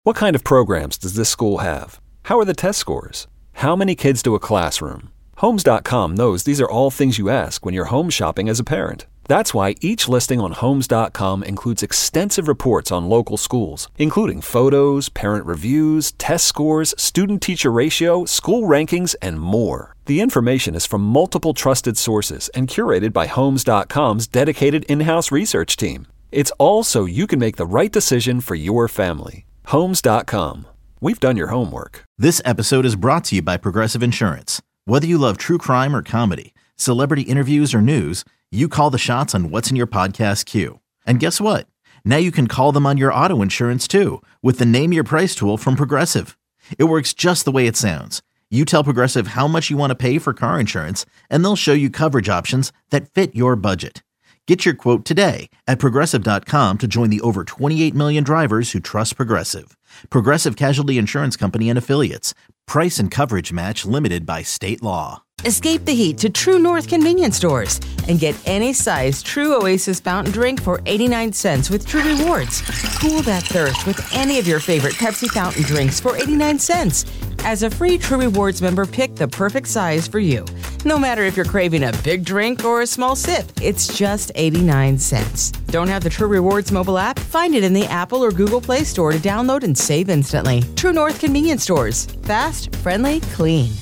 What kind of programs does this school have? How are the test scores? How many kids do a classroom? Homes.com knows these are all things you ask when you're home shopping as a parent. That's why each listing on Homes.com includes extensive reports on local schools, including photos, parent reviews, test scores, student-teacher ratio, school rankings, and more. The information is from multiple trusted sources and curated by Homes.com's dedicated in-house research team. It's all so you can make the right decision for your family. Homes.com. We've done your homework. This episode is brought to you by Progressive Insurance. Whether you love true crime or comedy, celebrity interviews or news, you call the shots on what's in your podcast queue. And guess what? Now you can call them on your auto insurance too with the Name Your Price tool from Progressive. It works just the way it sounds. You tell Progressive how much you want to pay for car insurance, and they'll show you coverage options that fit your budget. Get your quote today at Progressive.com to join the over 28 million drivers who trust Progressive. Progressive Casualty Insurance Company and Affiliates. Price and coverage match limited by state law. Escape the heat to True North convenience stores and get any size True Oasis fountain drink for 89 cents with True Rewards. Cool that thirst with any of your favorite Pepsi fountain drinks for 89 cents. As a free True Rewards member, pick the perfect size for you. No matter if you're craving a big drink or a small sip, it's just 89 cents. Don't have the True Rewards mobile app? Find it in the Apple or Google Play Store to download and save instantly. True North convenience stores. Fast, friendly, clean.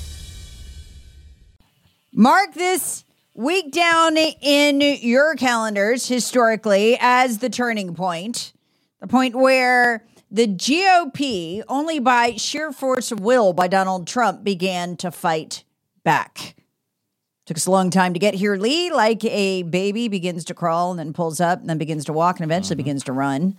Mark this week down in your calendars historically as the turning point, the point where the GOP, only by sheer force of will by Donald Trump, began to fight back. Took us a long time to get here, Lee, like a baby begins to crawl and then pulls up and then begins to walk and eventually begins to run.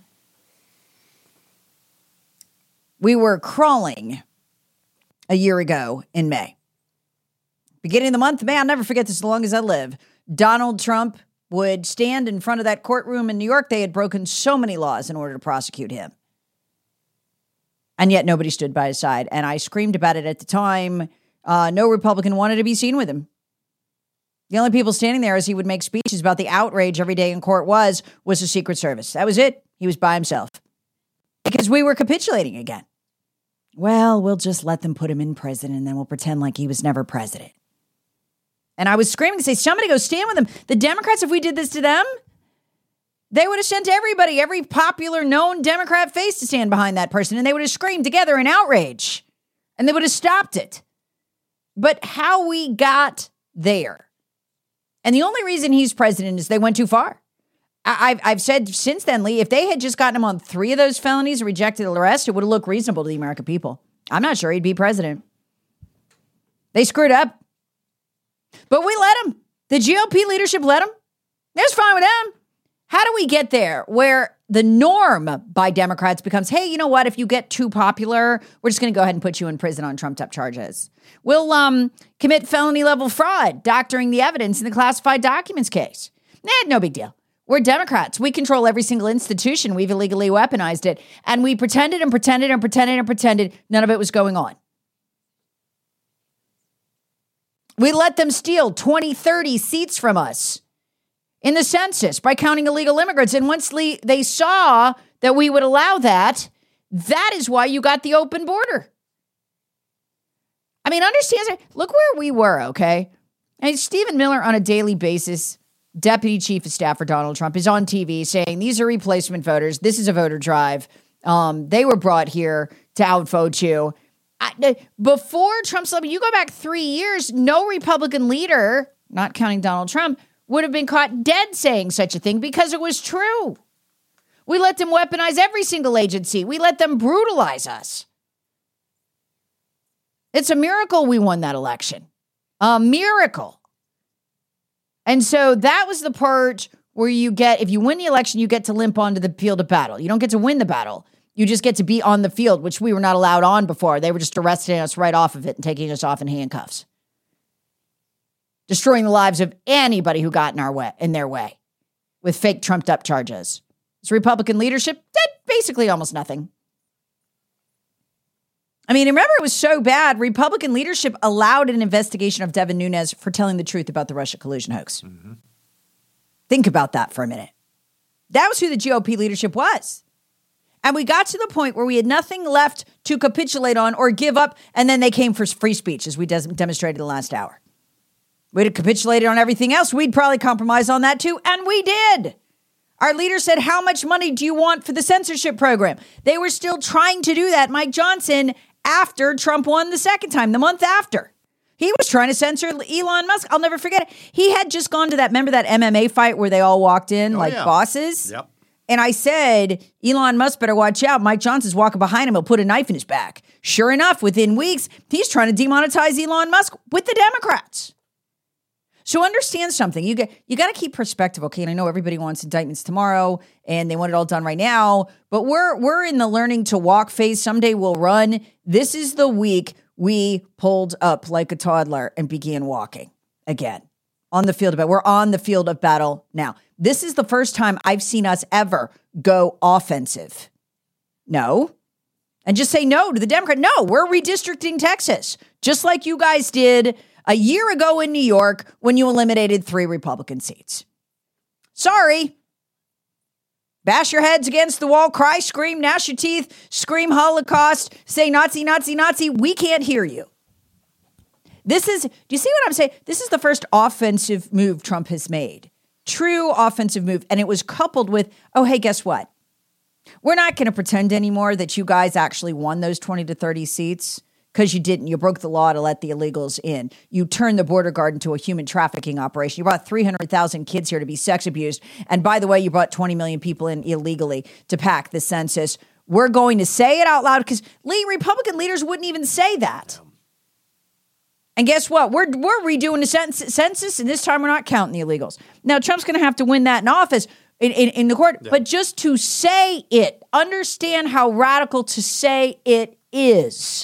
We were crawling a year ago in May. Beginning of the month, May, I'll never forget this as long as I live. Donald Trump would stand in front of that courtroom in New York. They had broken so many laws in order to prosecute him. And yet nobody stood by his side. And I screamed about it at the time. No Republican wanted to be seen with him. The only people standing there as he would make speeches about the outrage every day in court was the Secret Service. That was it. He was by himself. Because we were capitulating again. Well, we'll just let them put him in prison and then we'll pretend like he was never president. And I was screaming to say, somebody go stand with him. The Democrats, if we did this to them, they would have sent everybody, every popular known Democrat face to stand behind that person. And they would have screamed together in outrage. And they would have stopped it. But how we got there. And the only reason he's president is they went too far. I've said since then, Lee, if they had just gotten him on 3 of those felonies and rejected the rest, it would have looked reasonable to the American people. I'm not sure he'd be president. They screwed up. But we let him. The GOP leadership let him. That's fine with them. How do we get there where the norm by Democrats becomes, hey, you know what? If you get too popular, we're just going to go ahead and put you in prison on trumped-up charges. We'll commit felony-level fraud, doctoring the evidence in the classified documents case. No big deal. We're Democrats. We control every single institution. We've illegally weaponized it. And we pretended and pretended and pretended and pretended none of it was going on. We let them steal 20, 30 seats from us in the census by counting illegal immigrants. And once they saw that we would allow that, that is why you got the open border. I mean, understand, look where we were, okay? And Stephen Miller on a daily basis, deputy chief of staff for Donald Trump, is on TV saying these are replacement voters. This is a voter drive. They were brought here to outvote you. Before Trump's election, you go back 3 years, no Republican leader, not counting Donald Trump, would have been caught dead saying such a thing because it was true. We let them weaponize every single agency. We let them brutalize us. It's a miracle we won that election. A miracle. And so that was the part where you get, if you win the election, you get to limp onto the field of battle. You don't get to win the battle. You just get to be on the field, which we were not allowed on before. They were just arresting us right off of it and taking us off in handcuffs. Destroying the lives of anybody who got in their way with fake trumped up charges. This Republican leadership did basically almost nothing. I mean, remember it was so bad, Republican leadership allowed an investigation of Devin Nunes for telling the truth about the Russia collusion hoax. Mm-hmm. Think about that for a minute. That was who the GOP leadership was. And we got to the point where we had nothing left to capitulate on or give up, and then they came for free speech, as we demonstrated in the last hour. We'd have capitulated on everything else. We'd probably compromise on that too, and we did. Our leader said, how much money do you want for the censorship program? They were still trying to do that, Mike Johnson, after Trump won the second time, the month after. He was trying to censor Elon Musk. I'll never forget it. He had just gone to remember that MMA fight where they all walked in bosses? Yep. And I said, Elon Musk better watch out. Mike Johnson's walking behind him. He'll put a knife in his back. Sure enough, within weeks, he's trying to demonetize Elon Musk with the Democrats. So understand something. You got to keep perspective, okay? And I know everybody wants indictments tomorrow and they want it all done right now, but we're in the learning to walk phase. Someday we'll run. This is the week we pulled up like a toddler and began walking again on the field of battle. We're on the field of battle now. This is the first time I've seen us ever go offensive. No. And just say no to the Democrat. No, we're redistricting Texas, just like you guys did a year ago in New York when you eliminated 3 Republican seats. Sorry. Bash your heads against the wall, cry, scream, gnash your teeth, scream Holocaust, say Nazi, Nazi, Nazi. We can't hear you. Do you see what I'm saying? This is the first offensive move Trump has made. True offensive move. And it was coupled with, oh, hey, guess what? We're not going to pretend anymore that you guys actually won those 20 to 30 seats. Because you didn't. You broke the law to let the illegals in. You turned the border guard into a human trafficking operation. You brought 300,000 kids here to be sex abused. And by the way, you brought 20 million people in illegally to pack the census. We're going to say it out loud because Republican leaders wouldn't even say that. And guess what? We're redoing the census, and this time we're not counting the illegals. Now, Trump's going to have to win that in office in the court. Yeah. But just to say it, understand how radical to say it is.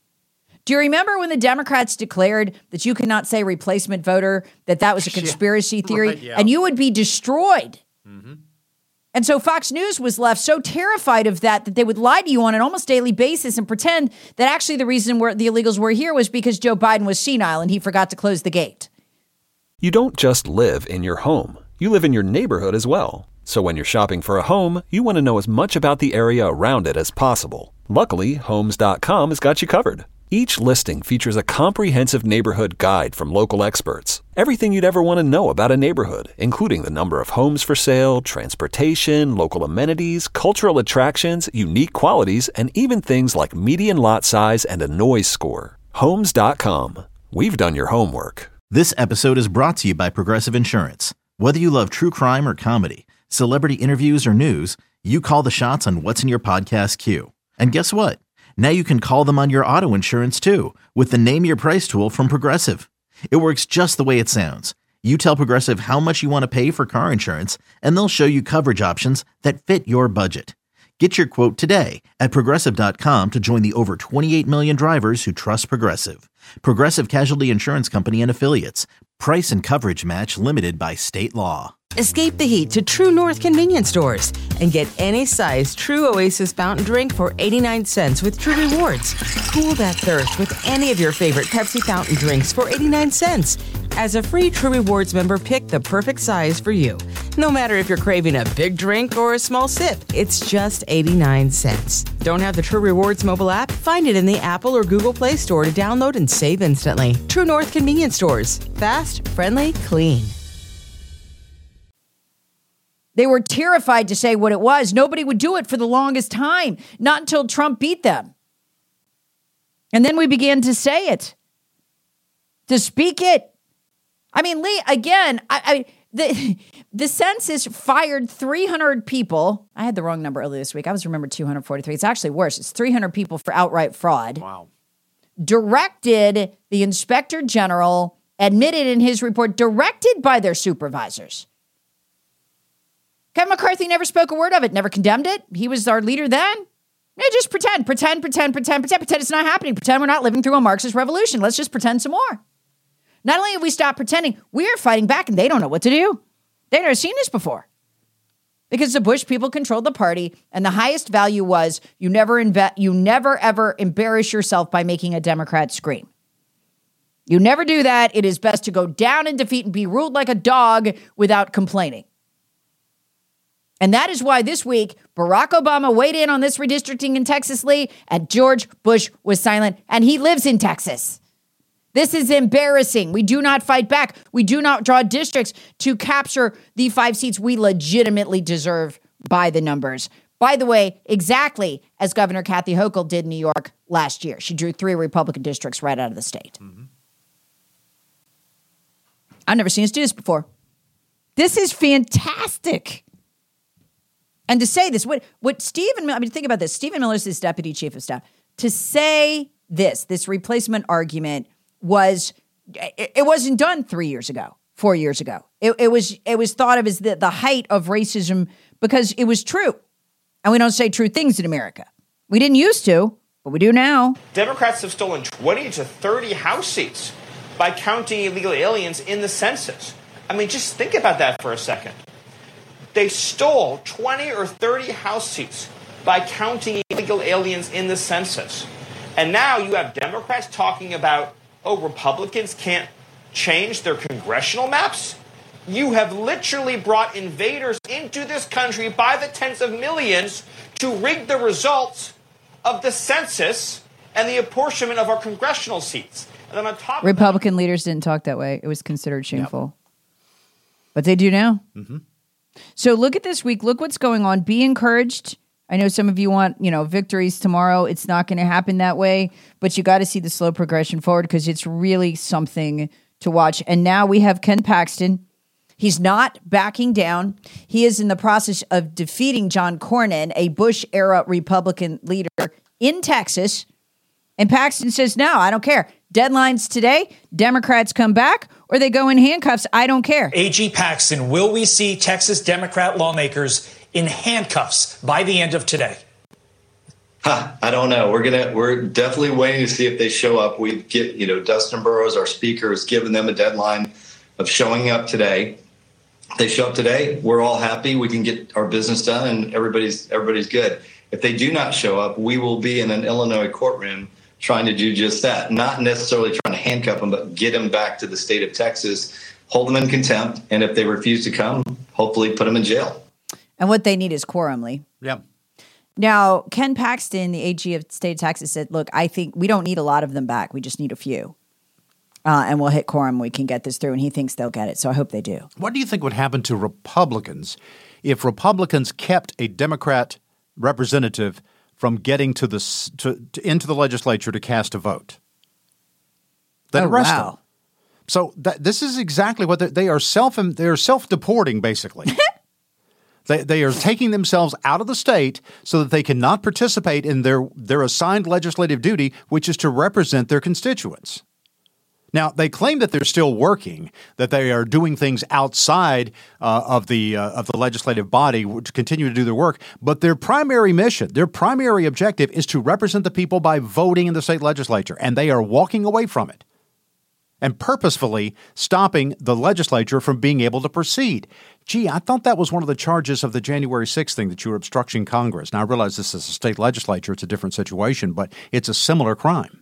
Do you remember when the Democrats declared that you cannot say replacement voter, that was a conspiracy theory, right, yeah. And you would be destroyed? Mm-hmm. And so Fox News was left so terrified of that they would lie to you on an almost daily basis and pretend that actually the reason the illegals were here was because Joe Biden was senile and he forgot to close the gate. You don't just live in your home. You live in your neighborhood as well. So when you're shopping for a home, you want to know as much about the area around it as possible. Luckily, Homes.com has got you covered. Each listing features a comprehensive neighborhood guide from local experts. Everything you'd ever want to know about a neighborhood, including the number of homes for sale, transportation, local amenities, cultural attractions, unique qualities, and even things like median lot size and a noise score. Homes.com. We've done your homework. This episode is brought to you by Progressive Insurance. Whether you love true crime or comedy, celebrity interviews or news, you call the shots on what's in your podcast queue. And guess what? Now you can call them on your auto insurance too with the Name Your Price tool from Progressive. It works just the way it sounds. You tell Progressive how much you want to pay for car insurance, and they'll show you coverage options that fit your budget. Get your quote today at Progressive.com to join the over 28 million drivers who trust Progressive. Progressive Casualty Insurance Company and Affiliates. Price and coverage match limited by state law. Escape the heat to True North convenience stores and get any size True Oasis fountain drink for 89 cents with True Rewards. Cool that thirst with any of your favorite Pepsi fountain drinks for 89 cents. As a free True Rewards member, pick the perfect size for you. No matter if you're craving a big drink or a small sip, it's just 89 cents. Don't have the True Rewards mobile app? Find it in the Apple or Google Play Store to download and save instantly. True North convenience stores. Fast, friendly, clean. They were terrified to say what it was. Nobody would do it for the longest time, not until Trump beat them. And then we began to say it, to speak it. I mean, Lee, again, the census fired 300 people. I had the wrong number earlier this week. I was remembered 243. It's actually worse. It's 300 people for outright fraud. Wow. Directed the inspector general, admitted in his report, directed by their supervisors. Kevin McCarthy never spoke a word of it, never condemned it. He was our leader then. Yeah, just pretend it's not happening. Pretend we're not living through a Marxist revolution. Let's just pretend some more. Not only have we stopped pretending, we are fighting back and they don't know what to do. They've never seen this before. Because the Bush people controlled the party and the highest value was you never ever embarrass yourself by making a Democrat scream. You never do that. It is best to go down in defeat and be ruled like a dog without complaining. And that is why this week, Barack Obama weighed in on this redistricting in Texas, Lee, and George Bush was silent, and he lives in Texas. This is embarrassing. We do not fight back. We do not draw districts to capture the 5 seats we legitimately deserve by the numbers. By the way, exactly as Governor Kathy Hochul did in New York last year. She drew 3 Republican districts right out of the state. Mm-hmm. I've never seen us do this before. This is fantastic. And to say this, what Stephen Miller, I mean, think about this. Stephen Miller is his deputy chief of staff. To say this replacement argument it wasn't done 3 years ago, 4 years ago. It was thought of as the height of racism because it was true. And we don't say true things in America. We didn't used to, but we do now. Democrats have stolen 20 to 30 House seats by counting illegal aliens in the census. I mean, just think about that for a second. They stole 20 or 30 House seats by counting illegal aliens in the census. And now you have Democrats talking about, Republicans can't change their congressional maps? You have literally brought invaders into this country by the tens of millions to rig the results of the census and the apportionment of our congressional seats. And then on top of Republican leaders didn't talk that way. It was considered shameful. Yep. But they do now. Mm-hmm. So look at this week. Look what's going on. Be encouraged. I know some of you want, victories tomorrow. It's not going to happen that way. But you got to see the slow progression forward because it's really something to watch. And now we have Ken Paxton. He's not backing down. He is in the process of defeating John Cornyn, a Bush-era Republican leader in Texas. And Paxton says, no, I don't care. Deadlines today, Democrats come back or they go in handcuffs. I don't care. AG Paxton, will we see Texas Democrat lawmakers in handcuffs by the end of today? I don't know. We're definitely waiting to see if they show up. We get, Dustin Burrows, our speaker, has given them a deadline of showing up today. If they show up today, we're all happy. We can get our business done and everybody's good. If they do not show up, we will be in an Illinois courtroom trying to do just that. Not necessarily trying to handcuff them, but get them back to the state of Texas, hold them in contempt, and if they refuse to come, hopefully put them in jail. And what they need is quorum, Lee. Yeah. Now, Ken Paxton, the AG of the state of Texas, said, look, I think we don't need a lot of them back. We just need a few. And we'll hit quorum. We can get this through. And he thinks they'll get it. So I hope they do. What do you think would happen to Republicans if Republicans kept a Democrat representative from getting into the legislature to cast a vote? They'd arrest them. So this is exactly what they are self-deporting, basically. They are taking themselves out of the state so that they cannot participate in their assigned legislative duty, which is to represent their constituents. Now, they claim that they're still working, that they are doing things outside of the legislative body to continue to do their work, but their primary mission, their primary objective is to represent the people by voting in the state legislature, and they are walking away from it and purposefully stopping the legislature from being able to proceed. Gee, I thought that was one of the charges of the January 6th thing, that you were obstructing Congress. Now, I realize this is a state legislature. It's a different situation, but it's a similar crime.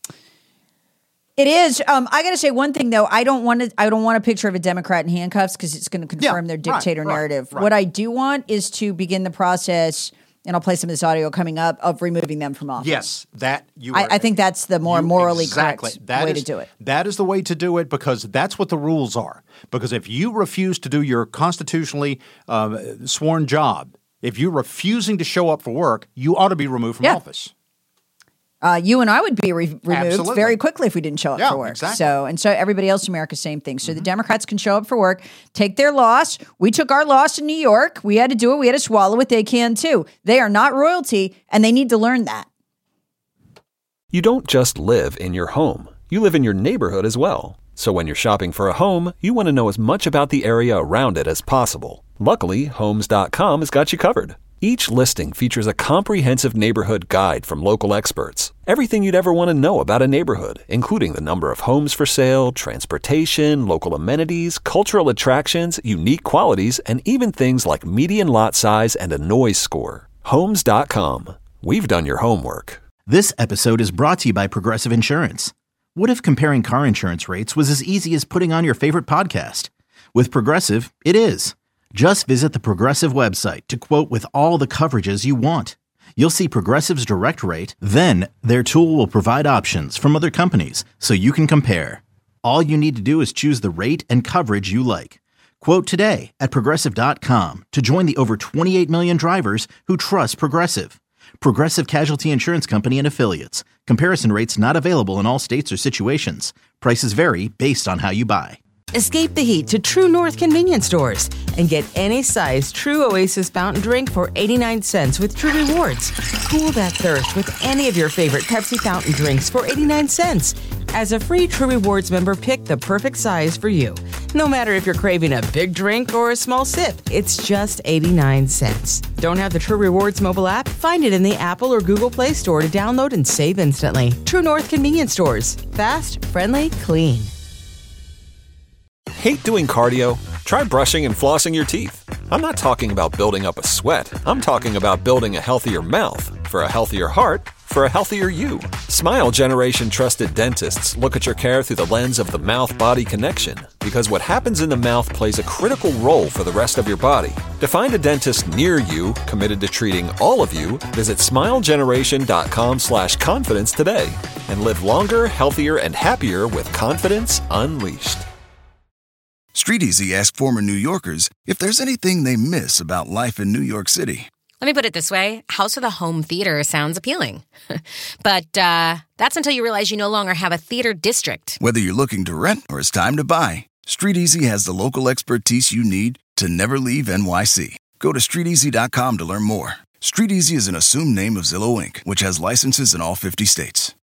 It is. I got to say one thing, though. I don't want a picture of a Democrat in handcuffs because it's going to confirm their dictator narrative. Right. What I do want is to begin the process, and I'll play some of this audio coming up, of removing them from office. Yes, I think that's the more morally correct way to do it. That is the way to do it because that's what the rules are. Because if you refuse to do your constitutionally sworn job, if you're refusing to show up for work, you ought to be removed from office. You and I would be removed very quickly if we didn't show up for work. Exactly. So everybody else in America, same thing. So the Democrats can show up for work, take their loss. We took our loss in New York. We had to do it. We had to swallow it. They can too. They are not royalty, and they need to learn that. You don't just live in your home. You live in your neighborhood as well. So when you're shopping for a home, you want to know as much about the area around it as possible. Luckily, Homes.com has got you covered. Each listing features a comprehensive neighborhood guide from local experts. Everything you'd ever want to know about a neighborhood, including the number of homes for sale, transportation, local amenities, cultural attractions, unique qualities, and even things like median lot size and a noise score. Homes.com. We've done your homework. This episode is brought to you by Progressive Insurance. What if comparing car insurance rates was as easy as putting on your favorite podcast? With Progressive, it is. Just visit the Progressive website to quote with all the coverages you want. You'll see Progressive's direct rate, then their tool will provide options from other companies so you can compare. All you need to do is choose the rate and coverage you like. Quote today at Progressive.com to join the over 28 million drivers who trust Progressive. Progressive Casualty Insurance Company and Affiliates. Comparison rates not available in all states or situations. Prices vary based on how you buy. Escape the heat to True North convenience stores and get any size True Oasis fountain drink for 89 cents with True Rewards. Cool that thirst with any of your favorite Pepsi fountain drinks for 89 cents. As a free True Rewards member, pick the perfect size for you. No matter if you're craving a big drink or a small sip, it's just 89 cents. Don't have the True Rewards mobile app? Find it in the Apple or Google Play Store to download and save instantly. True North convenience stores. Fast, friendly, clean. Hate doing cardio? Try brushing and flossing your teeth. I'm not talking about building up a sweat. I'm talking about building a healthier mouth. For a healthier heart, for a healthier you. Smile Generation trusted dentists look at your care through the lens of the mouth-body connection, because what happens in the mouth plays a critical role for the rest of your body. To find a dentist near you committed to treating all of you, visit smilegeneration.com/confidence today and live longer, healthier, and happier with confidence unleashed. StreetEasy asked former New Yorkers if there's anything they miss about life in New York City. Let me put it this way. House with a home theater sounds appealing. But that's until you realize you no longer have a theater district. Whether you're looking to rent or it's time to buy, StreetEasy has the local expertise you need to never leave NYC. Go to StreetEasy.com to learn more. StreetEasy is an assumed name of Zillow Inc., which has licenses in all 50 states.